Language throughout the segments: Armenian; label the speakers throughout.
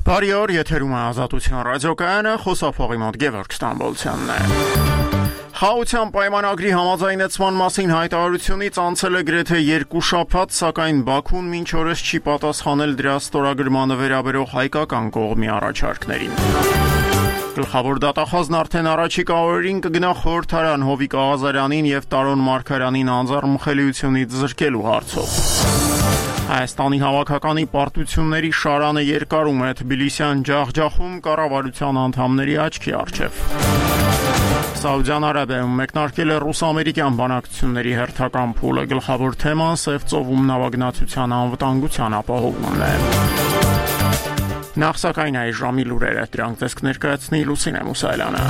Speaker 1: Բարի օր, եթերում է Ազատության ռադիոկայանը, խոսափողի մոտ Գևորգ Ստամբոլցյանն է։ Խաղաղության պայմանագրի համաձայնեցման մասին հայտարարությունից անցել է գրեթե 2 շաբաթ, սակայն Բաքուն մինչ օրս չի պատասխանել դրա ստորագրմանը վերաբերող հայկական կողմի առաջարկներին։ Գլխավոր դատախազն արդեն առաջիկա օրերին կգնա խորհրդարան Հովիկ Աղազարյանին եւ Տարոն Մարգարյանին անձեռնմխելիությունից զրկելու հարցով։ Հայաստանի հավաքականի պարտությունների շարանը երկարում է Թբիլիսյան ջախջախում կառավարության անդամների աչքի առջև։ Սաուդյան Արաբիայում մեկնարկել է ռուս-ամերիկյան բանակցությունների հերթական փուլը, գլխավոր թեման Սև ծովում նավագնացության անվտանգության ապահովումն է։ Նախ սակայն այս ժամի լուրերը, դրանք ձեզ կներկայացնի Լուսինե Մուսայելյանը։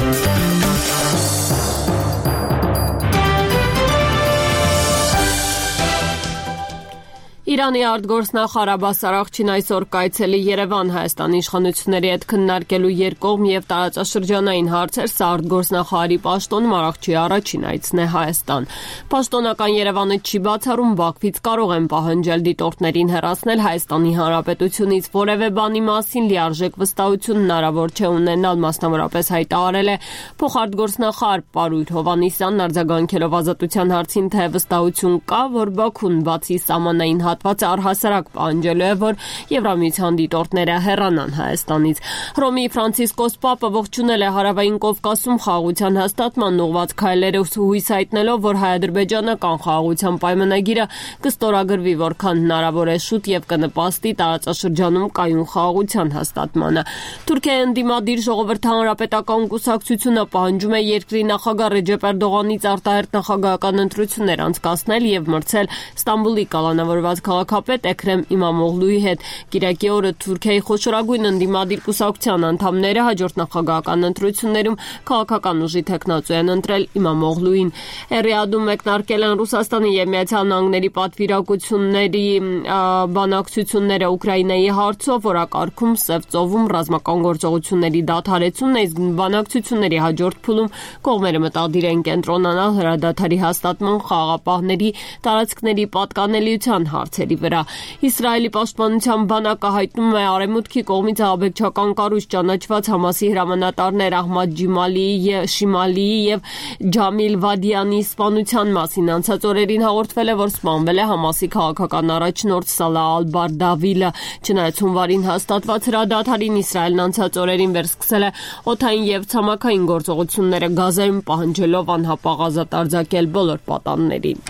Speaker 2: Իրանի արտգործնախարար Աբբաս Արաղչին այսօր կայցելի Երևան Հայաստանի իշխանությունների հետ քննարկելու երկկողմ եւ տարածաշրջանային հարցեր, սա արտգործնախարարի պաշտոնում Արաղչի առաջին այցն է Հայաստան։ Պաշտոնական Երևանը չի բացառում Բաքվից կարող են պահանջել դիտորդներին հեռացնել Հայաստանի Հանրապետությունից որևէ բանի մասին լիարժեք վստահություն հնարավոր չէ ունենալ, մասնավորապես հայտարարել է փոխարտգործնախարար Պարույր Հովհաննիսյանն արձագանքելով Ազատության հարցին, թե վստահություն կա, որ Բաքուն բացի սահմանային հատվածը առհասարակ պահանջելու է, որ Եվրամիության դիտորդները հեռանան Հայաստանից։ Հռոմի Ֆրանցիսկոս Պապը ողջունել է Հարավային Կովկասում խաղաղության հաստատման ուղղված քայլերը, հույս հայտնելով, որ հայ-ադրբեջանական խաղաղության պայմանագիրը կստորագրվի որքան հնարավոր է շուտ եւ կնպաստի տարածաշրջանում կայուն խաղաղության հաստատմանը։ Թուրքիայի ընդդիմադիր ժողովրդի հանրապետական կուսակցությունը պահանջում է երկրի նախագահ Ռեջեփ Էրդողանից արտահերթ նախագահական ընտրություններ անցկացնել եւ մրցել Ստամբուլի կալանավորված քաղաքապետ Էքրեմ Իմամօղլուի հետ։ Կիրակի օրը Թուրքիայի խոշորագույն ընդդիմադիր կուսակցության անդամները հաջորդ նախագահական ընտրություններում քաղաքական ուժի թեկնածու են ընտրել Իմամօղլուին։ Ռիադում մեկնարկել են Ռուսաստանի եւ Միացյալ Նահանգների պատվիրակությունների բանակցությունները Ուկրաինայի հարցով, որակարգում Սև ծովում ռազմական գործողությունների դադարեցումն է, իսկ բանակցությունների հաջորդ փուլում կողմերը մտադիր են կենտրոնանալ հրադադարի հաստատման, խաղաղապահների տարածքների պատկանելիության հարցերի վրա։ Իսրայելի պաշտպանության բանակը հայտնում է արևմուտքի կողմից ահաբեկչական կառույց ճանաչված Համասի հրամանատարներ Ահմադ Շիմալիի եւ Ջամիլ Վադյանի սպանության մասին։ Անցած օրերին հաղորդվել է, որ սպանվել է Համասի քաղաքական առաջնորդ Սալահ Ալ-Բարդավիլը։ Չնայած հունվարին հաստատված հրադադարին Իսրայելն անցած օրերին վերսկսել է օդային եւ ցամաքային գործողությունները Գազայում, պահանջելով անհապաղ ազատ արձակել բոլոր պատաններին։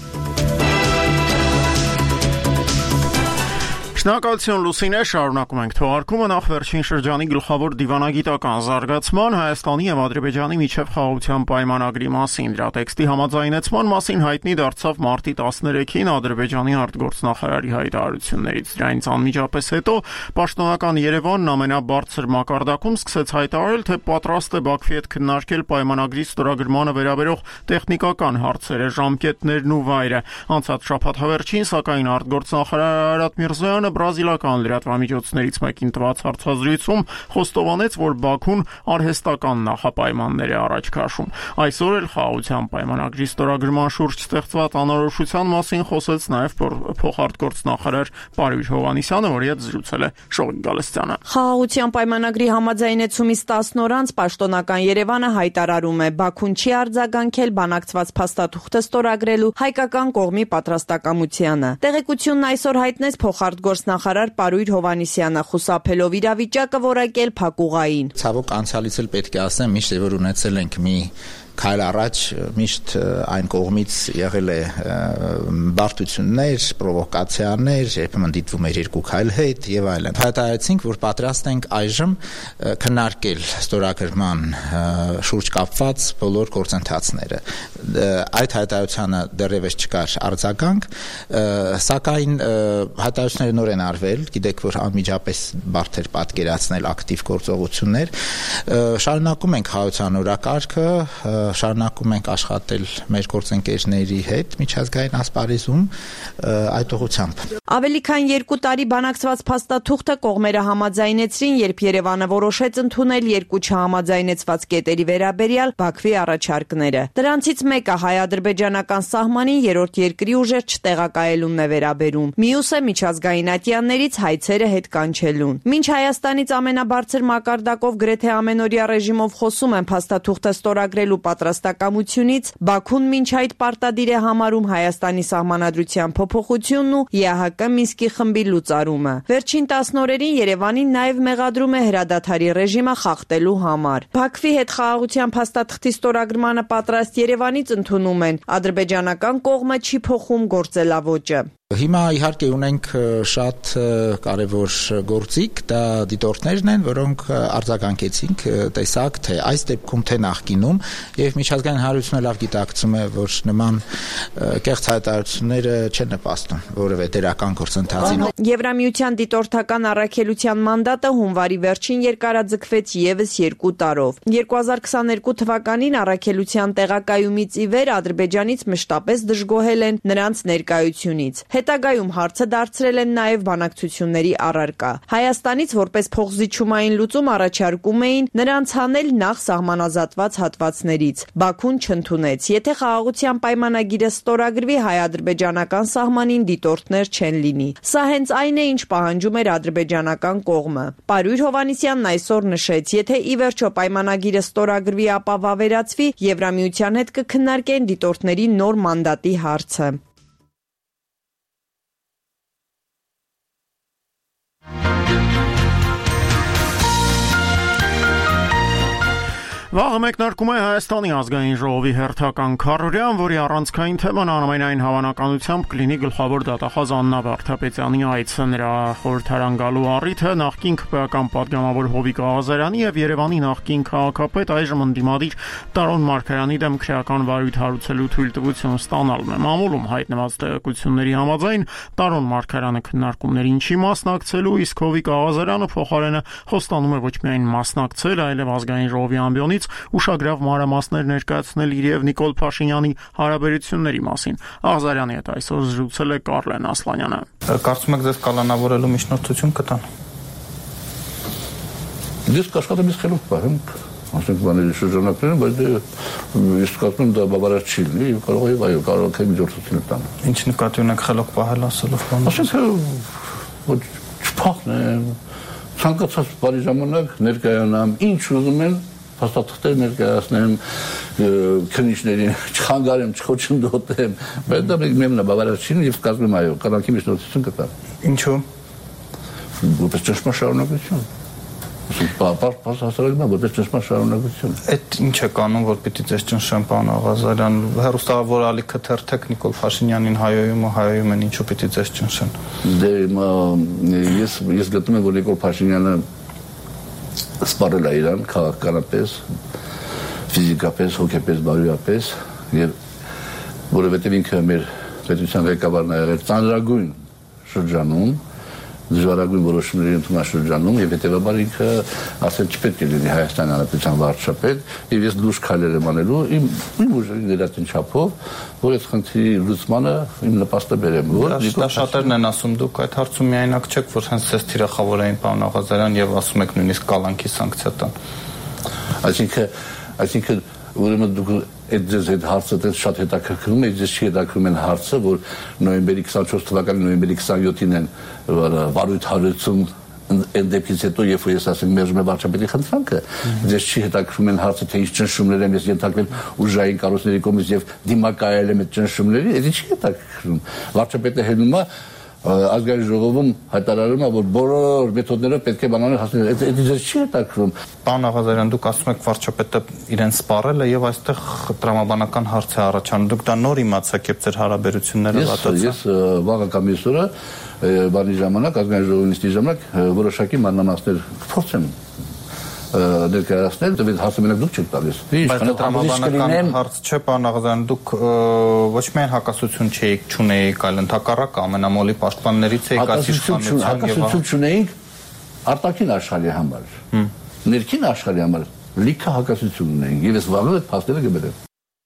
Speaker 1: Շնորհակալություն Լուսինե, շարունակում ենք թողարկումը նախ վերջին շրջանի գլխավոր դիվանագիտական զարգացման Հայաստանի եւ Ադրբեջանի միջև խաղաղության պայմանագրի մասին։ Դրա տեքստի համաձայնեցման մասին հայտնի դարձավ մարտի 13-ին Ադրբեջանի արտգործնախարարի հայտարարություններից։ Դրանից անմիջապես հետո պաշտոնական Երևանն ամենաբարձր մակարդակում սկսեց հայտարարել, թե պատրաստ է Բաքվի հետ քննարկել պայմանագրի ստորագրմանը վերաբերող տեխնիկական հարցերը, ժամկետներն ու վայրը։ Անցած շաբաթ հավերչին, սակայն արտգործնախարար Արարատ Միրզոյանը բրազիլական լրատվամիջոցներից մեկին տված հարցազրույցում խոստովանեց, որ Բաքուն արհեստական նախապայմաններ է առաջ քաշում։ Այսօր էլ խաղաղության պայմանագրի ստորագրման շուրջ ստեղծված անորոշության մասին խոսեց նաև փոխարտգործնախարար Պարույր Հովհաննիսյանը, որի հետ զրուցել է Շողիկ Գալստյանը։
Speaker 3: Խաղաղության պայմանագրի համաձայնեցումից 10 օր անց պաշտոնական Երևանը հայտարարում է, Բաքուն չի արձագանքել բանակցված փաստաթուղթը ստորագրելու հայկական կողմի պատրաստակամությանը։ Տեղեկությունն այսօր հայտնեց փոխարտգործնախարար Պարույր Հովհաննիսյանը, խուսափելով իրավիճակը որակել փակուղային։
Speaker 4: Ցավոք անցյալից էլ պետք է ասեմ, միշտ որ ունեցել ենք մի քայլ առաջ միշտ այն կողմից եղել է բարդություններ, պրովոկացիաներ, երբեմն դիտվում էր երկու քայլ հետ եւ այլն։ Հայտարարեցինք, որ պատրաստ ենք այժմ քննարկել ստորագրման շուրջ կապված բոլոր գործընթացները։ Այդ հայտարարությանը դեռևս չկար արձագանք, սակայն հայտարարությունները նոր են արվել, գիտեք, որ անմիջապես բարդ էր պատկերացնել ակտիվ գործողություններ։ Շարունակում ենք խաղաղության օրակարգը շարունակում ենք աշխատել մեր գործընկերների հետ միջազգային ասպարեզում այդ ուղղությամբ։
Speaker 3: Ավելի քան 2 տարի բանակցված փաստաթուղթը կողմերը համաձայնեցրին, երբ Երևանը որոշեց ընդունել 2 չհամաձայնեցված կետերի վերաբերյալ Բաքվի առաջարկները։ Դրանցից մեկը հայ-ադրբեջանական սահմանին երրորդ երկրի ուժեր չտեղակայելունն է վերաբերում։ Մյուսը միջազգային ատյաններից հայցերը հետ կանչելուն։ Մինչ Հայաստանից ամենաբարձր մակարդակով գրեթե ամենօրյա ռեժիմով խոսում են փաստաթուղթը ստորագրելու պատրաստակամությունից, Բաքուն մինչ այդ պարտադիր է համարում Հայաստանի սահմանադրության փոփոխությունն ու ԵԱՀԿ Մինսկի խմբի լուծարումը։ Վերջին 10 օրերին Երևանին նաև մեղադրում է հրադադարի ռեժիմը խախտելու համար։ Բաքվի հետ խաղաղության փաստաթղթի ստորագրմանը պատրաստ Երևանից ընդունում են, ադրբեջանական կողմը չի փոխում գործելավոճը։
Speaker 4: Հիմա իհարկե ունենք շատ կարևոր գործիք, դա դիտորդներն են, որոնք արձագանքեցինք, տեսակ թե այս դեպքում թե նախկինում, եւ միջազգային հանրությունը լավ գիտակցում է, որ նման կեղծ հայտարարությունները չեն նպաստում որևէ դերական գործընթացին։
Speaker 3: Եվրամիության դիտորդական առաքելության մանդատը հունվարի վերջին երկարաձգվեց եւս 2 տարով։ 2022 թվականին առաքելության տեղակայումից ի վեր Ադրբեջանից մշտապես դժգոհել են նրանց ներկայությունից։ Հետագայում հարցը դարձրել են նաև բանակցությունների առարկա։ Հայաստանից որպես փոխզիջումային լուծում առաջարկում էին նրանց հանել նախ սահմանազատված հատվածներից։ Բաքուն չընդունեց։ Եթե խաղաղության պայմանագիրը ստորագրվի, հայ-ադրբեջանական սահմանին դիտորդներ չեն լինի։ Սա հենց այն է, ինչ պահանջում էր ադրբեջանական կողմը։ Պարույր Հովհաննիսյանն այսօր նշեց, եթե ի վերջո պայմանագիրը ստորագրվի, ապա վավերացվի, Եվրամիության հետ կքննարկեն դիտորդների նոր մանդատի հարցը։
Speaker 1: Վաղը մեկնարկում է Հայաստանի ազգային ժողովի հերթական քարորյան, որի առանցքային թեման անամենայն հավանականությամբ կլինի գլխավոր դատախազ Աննա Վարդապետյանի այցը։ Նրա խորհրդարան գալու առիթը նախկին ԿՊ-ական պատգամավոր Հովիկ Աղազարյանի եւ Երևանի նախկին քաղաքապետ այժմ ընդդիմադիր Տարոն Մարգարյանի դեմ քրեական վարույթ հարուցելու թույլտվություն ստանալն է։ Մամուլում հայտնված տեղեկությունների համաձայն Տարոն Մարգարյանը քննարկումներին չի մասնակցելու, իսկ Հովիկ Աղազարյանը փոխարենը խոստանում է ոչ միայն մասնակցել, այլև ազգային ժողովի ամբիոնից ուշագրավ մանրամասներ ներկայացնել իր եւ Նիկոլ Փաշինյանի հարաբերությունների մասին։ Աղազարյանի հետ այսօր զրուցել է Կարլեն Ասլանյանը։
Speaker 5: Կարծում եք ձեզ կալանավորելու միջնորդություն կտան։
Speaker 6: Ես կաշխատեմ ես խելոք պահեմ, ասենք բաների շրջանակներում, բայց ես կարծում եմ դա բավարար չի լինի, կարող է այո, կարող է միջնորդություն տան։
Speaker 5: Ինչ նկատի ունեք խելոք պահել ասելով բանը։
Speaker 6: Ասենք ոչ չփախնեմ, ցանկացած բանի ժամանակ ներկայանամ, ինչ ուզում են փաստաթղթեր ներկայացնեմ, քննիչներին չխանգարեմ, չխոչընդոտեմ, բայց դա մեմնա բավարար չի եւ կարծում եմ այո, կյանքի միջնորդություն կտա։
Speaker 5: Ինչու՞։
Speaker 6: Որպես ճշմարտ շարունակություն։ Ասենք հասարակական որպես ճշմարտ շարունակություն։
Speaker 5: Այդ ինչ է կանոն, որ պիտի ձեզ ճնշեն, պարոն Աղազարյան, հեռուստավոր ալիքը թերթեք Նիկոլ Փաշինյանին հայոյում ու հայոյում են, ինչու պիտի ձեզ ճնշեն։
Speaker 6: Դե ես գտնում եմ, որ Նիկոլ Փաշինյանը սպառել է իրան քաղաքականապես, ֆիզիկապես, հոգեպես, բարոյապես եւ որովհետեւ ինքը մեր պետության ղեկավարն է եղել ծանրագույն շրջանում, դժվարագույն որոշումների ընդունաշրջանում եւ հետեւաբար ինքը ասել չպետք է լինի Հայաստանի Հանրապետության վարչապետ եւ ես լուրջ քայլեր եմ անելու իմ ուժերի ներածին չափով, որ այդ խնդրի լուծմանը իմ նպաստը բերեմ, որ
Speaker 5: շատերն են ասում դուք այդ հարցում միայնակ չեք, որ հենց ձեզ թիրախավոր էին պարոն Աղազարյան եւ ասում եք նույնիսկ կալանքի սանկցիա տան։ Այսինքն ուրեմն դուք այդ հարցը դες շատ հետաքրքրում է, ես չի հետաքրում են հարցը, որ նոյեմբերի 24 թվականի նոյեմբերի 27-ին են վարույթ հարուցում այն դեպքից հետո, երբ որ ես ասեմ մերժում եմ վարչապետի խնդրանքը, ես չի հետաքրում են հարցը, թե ինչ ճնշումներ եմ ես ենթարկվել ուժային կառույցների կողմից եւ դիմակայել եմ այդ ճնշումների, դա չի հետաքրքրում։ Վարչապետը հելնում է ազգային ժողովում հայտարարում է, որ բոլոր մեթոդներով պետք է բանանել հասնել։ Այդ ձեզ չի հետաքրում։ Պարոն Աղազարյան, դուք ասում եք վարչապետը իրեն սպառել է եւ այստեղ տրամաբանական հարց է առաջանում։ Դուք դա նոր իմացաք, երբ ձեր հարաբերությունները վատացան։
Speaker 6: Ես վաղ կամ այսօրը բանի ժամանակ ազգային ժողովի նիստի ժամանակ որոշակի մանրամասներ կփորձեմ ներկայացնել, դեպի հարցը մենակ դուք չեք տալիս։
Speaker 5: Բայց տրամաբանական հարց չէ, պարոն Աղազարյան, դուք ոչ միայն հակասություն չունեիք, այլ ընդհակառակը ամենամոլի պաշտպաններից եք այս իշխանության եւ
Speaker 6: հակասություն չունեինք արտաքին աշխարհի համար։ Ներքին աշխարհի համար լիքը հակասություն ունեն եւ ես վաղը այդ փաստերը կբերեմ։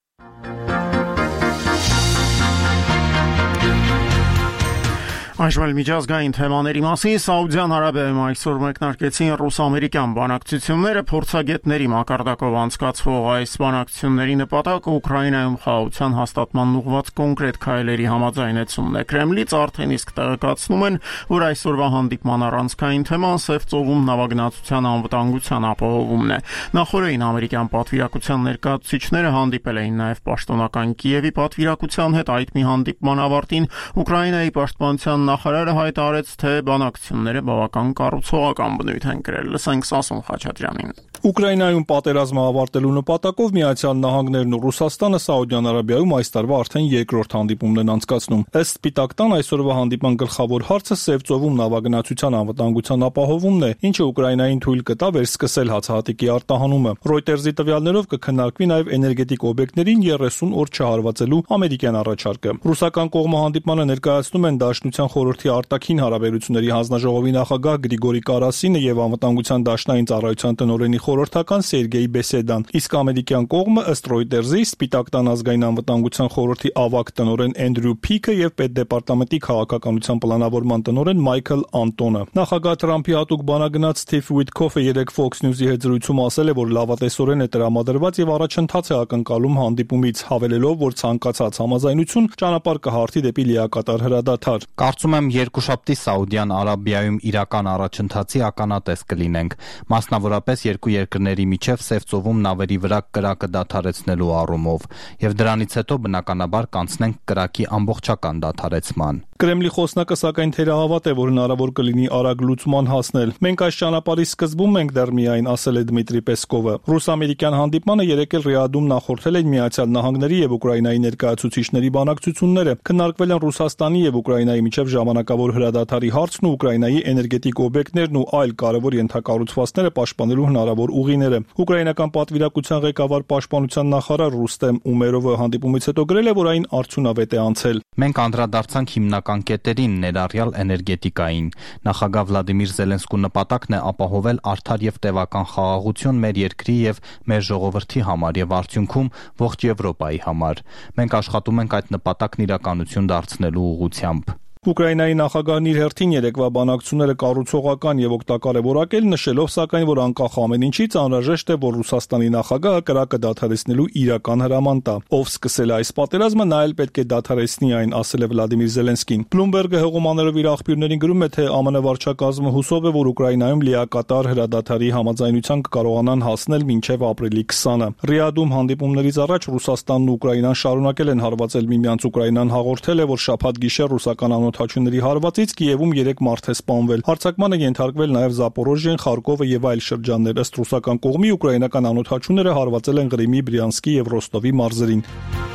Speaker 1: Այժմ միջազգային թեմաների մասին Սաուդյան Արաբիայում այսօր մեկնարկեցին ռուս-ամերիկյան բանակցությունները փորձագետների մակարդակով անցկացվող այս բանակցությունների նպատակը Ուկրաինայում խաղաղության հաստատման ուղղված կոնկրետ քայլերի համաձայնեցումն է։ Կրեմլից արդեն իսկ տեղեկացնում են, որ այսօրվա հանդիպման առանցքային թեման Սև ծովում նավագնացության անվտանգության ապահովումն է։ Նախորդին ամերիկյան պատվիրակության ներկայացուցիչները հանդիպել էին նաև պաշտոնական Կիևի պատվիրակության հետ այդ մի հանդիպման ավարտին Ուկրաինայի պաշտպանության նախարարը հայտարարեց, թե բանակցությունները բավական կառուցողական բնույթ են կրել։ Լսենք Սասուն Խաչատրյանին։
Speaker 7: Ուկրաինայում պատերազմը ավարտելու նպատակով Միացյալ Նահանգներն ու Ռուսաստանը Սաուդյան Արաբիայում այս տարվա արդեն երկրորդ հանդիպումն են անցկացնում։ Ըստ Սպիտակ տան այսօրվա հանդիպման գլխավոր հարցը Սև ծովում նավագնացության անվտանգության ապահովումն է, ինչը Ուկրաինային թույլ կտա վերսկսել հացահատիկի արտահանումը։ Reuters-ի տվյալներով կքննարկվի նաև էներգետիկ օբյեկտներին 30 օր չհարվածելու ամերիկյան առաջարկը։ Ռուսական կողմը հանդիպմանը ներկայացնում են Դաշնության խորհրդի արտաքին հարաբերությունների հանձնաժողովի նախագահ Գրիգորի Կարասինը եւ անվտանգության դաշնային ծառայության տնօրենի խորհրդական Սերգեյ Բեսեդան, իսկ ամերիկյան կողմը ըստ Reuters-ի Սպիտակ տան ազգային անվտանգության խորհրդի ավագ տնօրեն Էնդրյու Փիքը եւ պետդեպարտամենտի քաղաքականության պլանավորման տնօրեն Մայքլ Անտոնը։ Նախագահ Թրամփի հատուկ բանագնաց Սթիվ Ուիտքոֆը երեկ Fox News-ի հետ զրույցում ասել է, որ լավատեսորեն է տրամադրված եւ առաջընթաց է ակնկալում հանդիպումից, հավելելով, որ ցանկացած համաձայնություն ճանապարհ կհարթի դեպի լիակատար հրադադար։
Speaker 8: Կարծում եմ երկուշաբթի Սաուդյան Արաբիայում իրական առաջընթացի ականատես կլինենք, մասնավորապես երկու երկրների միջև Սև ծովում նավերի վրա կրակը դադարեցնելու առումով, եւ դրանից հետո բնականաբար կանցնենք կրակի ամբողջական դադարեցման։
Speaker 7: Կրեմլի խոսնակը սակայն թերահավատ է, որ հնարավոր կլինի արագ լուծման հասնել։ Մենք այս ճանապարհի սկզբում ենք դեռ միայն, ասել է Դմիտրի Պեսկովը։ Ռուս-ամերիկյան հանդիպմանը երեկ էլ Ռիադում նախորդել են Միացյալ Նահանգների եւ Ուկրաինայի ներկայացուցիչների բանակցությունները։ Քննարկվել են Ռուսաստանի եւ Ուկրաինայի միջև ժամանակավոր հրադադարի հարցն ու Ուկրաինայի էներգետիկ օբյեկտներն ու այլ կարևոր ենթակառուցվածքները պաշտպանելու հնարավոր ուղիները։ Ուկրաինական պատվիրակության ղեկավար պաշտպանության նախարար Ռուստեմ Ումերովը հանդիպումից հետո գրել է, որ այն արդյունավետ է անցել։
Speaker 8: Մենք անդրադարձանք հիմնական կետերին, ներառյալ էներգետիկային։ Նախագահ Վլադիմիր Զելենսկու նպատակն է ապահովել արդար եւ տևական խաղաղություն մեր երկրի եւ մեր ժողովրդի համար եւ արդյունքում ողջ Եվրոպայի համար։ Մենք աշխատում ենք այդ նպատակն իրականություն դարձնելու ուղղությամբ։
Speaker 7: Ուկրաինայի նախագահն իր հերթին երեկվա բանակցությունները կառուցողական եւ օգտակար է որակել, նշելով սակայն, որ անկախ ամեն ինչից անհրաժեշտ է, որ Ռուսաստանի նախագահը կրակը դադարեցնելու իրական հրաման տա։ Ով սկսել է այս պատերազմը, նա էլ պետք է դադարեցնի այն, ասել է Վլադիմիր Զելենսկին։ Bloomberg-ը հեղումաներով իր աղբյուրներին գրում է, թե ԱՄՆ վարչակազմը հուսով է, որ Ուկրաինայում լիակատար հրադադարի համաձայնության կկարողանան հասնել մինչև ապրիլի 20-ը։ Ռիադում հանդիպումներից առաջ Ռուսաստանն ու Ուկրաինան շարունակել են հարվածել միմյանց։ Ուկրաինան հաղորդել է, որ շաբաթ գիշեր ռուսական օդաչուների հարվածից Կիևում 3 մարդ է սպանվել։ Հարձակմանը ենթարկվել նաև Զապորոժիեն, Խարկովը եւ այլ շրջաններ։ Ըստ ռուսական կողմի ուկրաինական անօդաչուները հարվածել են Ղրիմի, Բրյանսկի եւ Ռոստովի մարզերին։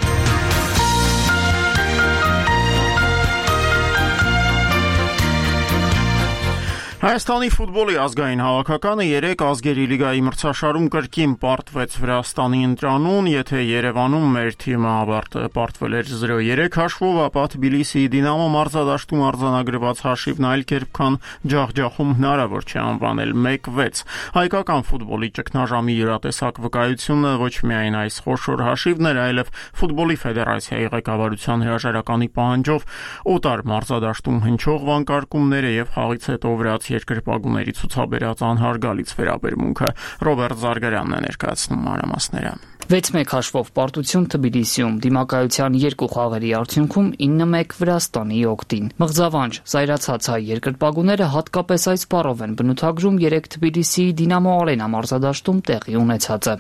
Speaker 1: Հայաստանի ֆուտբոլի ազգային հավաքականը 3 ազգերի լիգայի մրցաշարում կրկին պարտվեց Վրաստանի ընտրանուն, եթե Երևանում մեր թիմը պարտվել էր 0-3 հաշվով, ապա Թբիլիսիի Դինամո մարզադաշտում արձանագրված հաշիվն այլ կերպ, քան ջախջախում հնարավոր չէ անվանել 1-6։ Հայկական ֆուտբոլի ճգնաժամի յուրատեսակ վկայությունը ոչ միայն այս խոշոր հաշիվն էր, այլև ֆուտբոլի ֆեդերացիայի ղեկավարության հրաժարականի պահանջով օտար մարզադաշտում հնչող վանկարկումները եւ խաղից հետո վրաց երկրպագուների ցուցաբերած անհարգալից վերաբերմունքը։ Ռոբերտ Զարգարյանն է ներկայացնում մանրամասները։
Speaker 9: 6-1 հաշվով պարտություն Թբիլիսիում, դիմակայության 2 խաղերի արդյունքում 9-1 Վրաստանի օգտին։ Մղձավանջ զայրացած հայ երկրպագուները հատկապես այս բառով են բնութագրում 3 Թբիլիսիի Դինամո Արենա մարզադաշտում տեղի ունեցածը։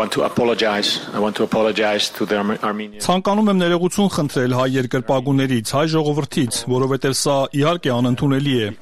Speaker 7: Ցանկանում եմ ներողություն խնդրել հայ երկրպագուներից, հայ ժողովրդից, որովհետև սա իհարկե անընդունելի է։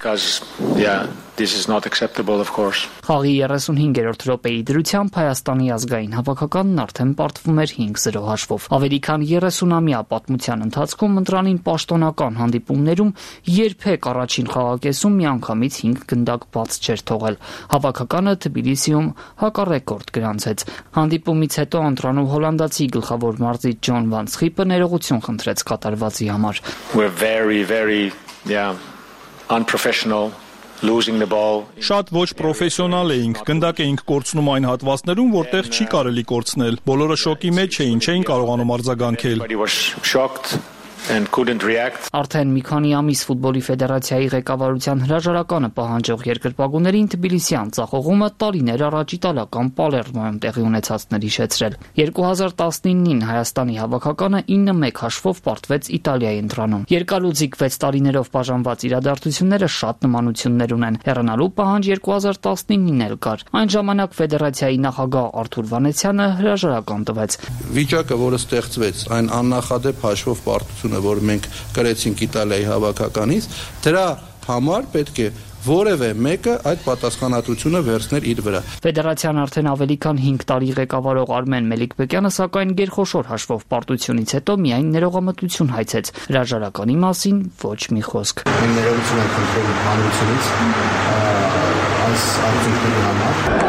Speaker 9: Խաղի 35-րդ րոպեի դրությամբ Հայաստանի ազգային հավաքականն արդեն պարտվում էր 5-0 հաշվով։ Ավելի քան 30-ամյա պատմության ընթացքում ընտրանին պաշտոնական հանդիպումներում երբեք առաջին խաղակեսում միանգամից 5 գնդակ բաց չէր թողել։ Հավաքականը Թբիլիսիում հակառեկորդ գրանցեց։ Հանդիպումից հետո ընտրանու հոլանդացի գլխավոր մարզիչ Ջոն Վան Սխիպը ներողություն խնդրեց կատարվածի համար։
Speaker 10: Unprofessional. losing the ball.
Speaker 7: Շատ ոչ պրոֆեսիոնալ էինք, գնդակ էինք կորցնում այն հատվածներում, որտեղ չի կարելի կորցնել։ Բոլորը շոկի մեջ էին, չէին կարողանում արձագանքել։
Speaker 10: Everybody was shocked and couldn't react.
Speaker 9: Արդեն մի քանի ամիս ֆուտբոլի ֆեդերացիայի ղեկավարության հրաժարականը պահանջող երկրպագուներին Թբիլիսյան ծախողումը տարիներ առաջ իտալական Պալերմոյում տեղի ունեցածն հիշեցրել։ 2019-ին Հայաստանի հավաքականը 9-1 հաշվով պարտվեց Իտալիայի ընտրանում։ Երկարուձիգ 6 տարիներով բաժանված իրադարձությունները շատ նմանություններ ունեն։ Հեռանալու պահանջ 2019-ին էլ կար։ Այն ժամանակ ֆեդերացիայի նախագահ Արթուր Վանեցյանը հրաժարական տվեց։
Speaker 11: Վիճակը, որը ստեղծվեց, այն աննախադեպ հաշվով պարտությունը, որ մենք կրեցինք Իտալիայի հավաքականից, դրա համար պետք է որևէ մեկը այդ պատասխանատվությունը վերցներ իր վրա։
Speaker 9: Ֆեդերացիան արդեն ավելի քան 5 տարի ղեկավարող Արմեն Մելիքբեկյանը սակայն գերխոշոր հաշվով պարտությունից հետո միայն ներողամտություն հայցեց։ Հրաժարականի մասին ոչ մի խոսք։
Speaker 12: Մենք ներողություն ենք խնդրում հանրությունից այս արդյունքների համար։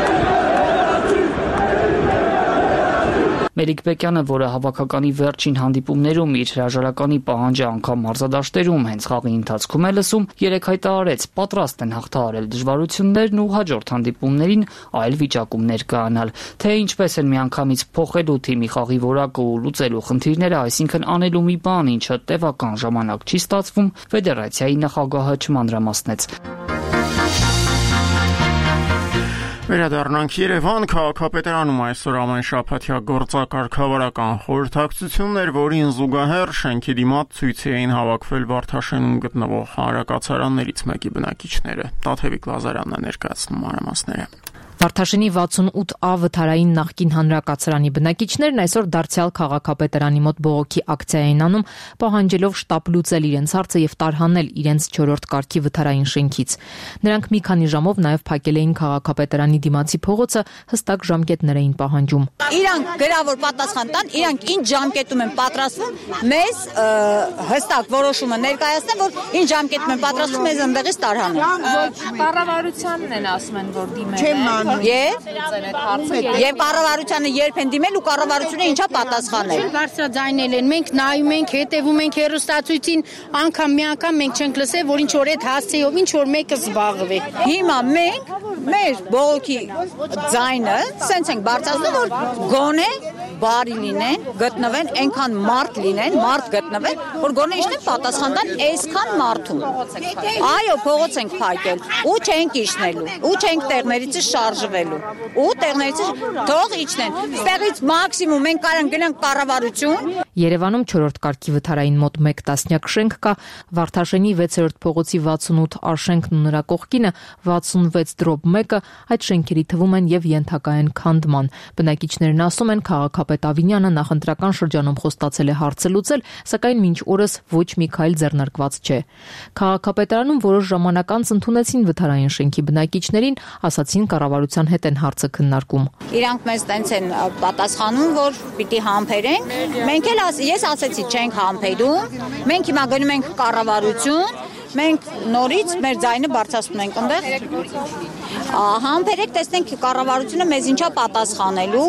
Speaker 9: Մելիքբեկյանը, որը հավաքականի վերջին հանդիպումներում իր հրաժարականի պահանջը անգամ մարզադաշտերում հենց խաղի ընթացքում է լսում, երեկ հայտարարեց պատրաստ են հաղթահարել դժվարություններն ու հաջորդ հանդիպումներին այլ վիճակում ներկայանալ։ Թե ինչպես են միանգամից փոխելու թիմի խաղի որակը ու լուծելու խնդիրները, այսինքն անելու մի բան, ինչը տևական ժամանակ չի ստացվում, ֆեդերացիայի նախագահը չմանրամասնեց։
Speaker 1: Վերադառնանք Երևան, քաղաքապետարանում այսօր ամեն շաբաթյա գործակարգավարական խորհրդակցություններ, որին զուգահեռ շենքի դիմաց ցույցի էին հավաքվել Վարդաշենում գտնվող հանրակացարաններից մեկի բնակիչները։ Տաթևիկ Լազարյանն է ներկայացնում մանրամասները։
Speaker 13: Վարդաշենի 68A վթարային նախկին հանրակացարանի բնակիչներն այսօր դարձյալ քաղաքապետարանի մոտ բողոքի ակցիա էին անում, պահանջելով շտապ լուծել իրենց հարցը եւ տարհանել իրենց 4-րդ կարգի վթարային շենքից։ Նրանք մի քանի ժամով նաեւ փակել էին քաղաքապետարանի դիմացի փողոցը, հստակ ժամկետներ էին պահանջում։
Speaker 14: Իրանք գրավոր պատասխան տան, իրանք ինչ ժամկետում են պատրաստվում, մեզ հստակ որոշումը ներկայացնեն, որ ինչ ժամկետում են պատրաստվում, մեզ ընդեղից տարհանեն։
Speaker 15: Կառավարությանն են ասում են, որ դիմել են։
Speaker 14: Եվ կառավարությանը երբ են դիմել ու կառավարությունը ինչա պատասխանել։
Speaker 15: Բարձրաձայնել են, մենք նայում ենք, հետևում ենք հեռուստացույցին, անգամ մի անգամ մենք չենք լսել, որ ինչ որ այդ հասցեով ինչ որ մեկը զբաղվի։
Speaker 14: Հիմա մենք մեր բողոքի ձայնը սենց ենք բարձրացնում, որ գոնե բարի լինեն, գտնվեն, այնքան մարդ լինեն, մարդ գտնվեն, որ գոնե իշտեն պատասխան տան այսքան մարդուն։ Այո, փողոց ենք փակել, ու չենք իջնելու, ու չենք տեղներից շարժվելու, ու տեղներից թող իջնեն։ Ստեղից մաքսիմում մենք կարան գնանք կառավարություն։
Speaker 13: Երևանում 4-րդ կարգի վթարային մոտ 1 տասնյակ շենք կա, Վարդաշենի 6-րդ փողոցի 68 շենքն ու նրա կողքինը 66/1-ը այդ շենքերի թվում են եւ ենթակա են քանդման։ Բնակիչներն ասում են, քաղաքապետ Ավինյանը նախընտրական շրջանում խոստացել է հարցը լուծել, սակայն մինչ օրս ոչ մի քայլ ձեռնարկված չէ։ Քաղաքապետարանում որոշ ժամանակ անց ընդունեցին վթարային շենքի բնակիչներին, ասացին կառավարության հետ են հարցը քննարկում։
Speaker 14: Իրանք մեզ տենց են պատասխանում, որ պիտի համբերենք։ Մենք էլ ես ասեցի չենք համբերում։ Մենք հիմա գնում ենք կառավարություն, մենք նորից մեր ձայնը բարձրացնում ենք այնտեղ։ Համբերեք, տեսնենք կառավարությունը մեզ ինչա պատասխանելու։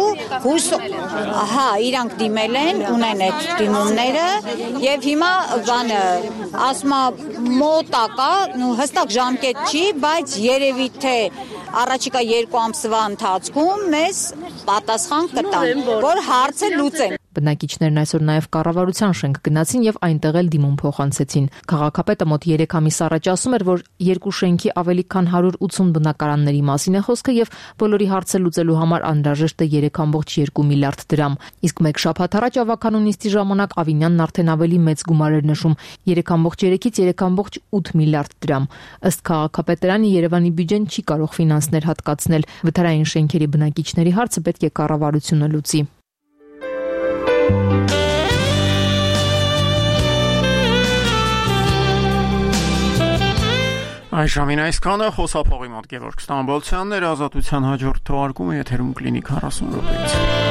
Speaker 14: Հա, իրանք դիմել են, ունեն այդ դիմումները եւ հիմա բանը ասում մոտակա, հստակ ժամկետ չի, բայց երևի թե առաջիկա 2 ամսվա ընթացքում մեզ պատասխան կտան, որ հարցը լուծեն։
Speaker 13: Բնակիչներն այսօր նաև կառավարության շենք գնացին եւ այնտեղ էլ դիմում փոխանցեցին։ Քաղաքապետը մոտ 3 ամիս առաջ ասում էր, որ 2 շենքի ավելի քան 180 բնակարանների մասին է խոսքը եւ բոլորի հարցը լուծելու համար անհրաժեշտ է 3.2 միլիարդ դրամ։ Իսկ 1 շաբաթ առաջ ավականու նիստի ժամանակ Ավինյանն արդեն ավելի մեծ գումար էր նշում՝ 3.3-ից 3.8 միլիարդ դրամ։ Ըստ քաղաքապետարանի Երևանի բյուջեն չի կարող ֆինանսներ հատկացնել։ Վթարային շենքերի բնակիչների հարցը պետք է կառավարությունը լուծի։
Speaker 1: Այժմին այսքանը խոսափողի մոտ Գևորգ Ստամբոլցյանն էր, Ազատության հաջորդ թողարկումը եթերում կլինի 40 րոպեից։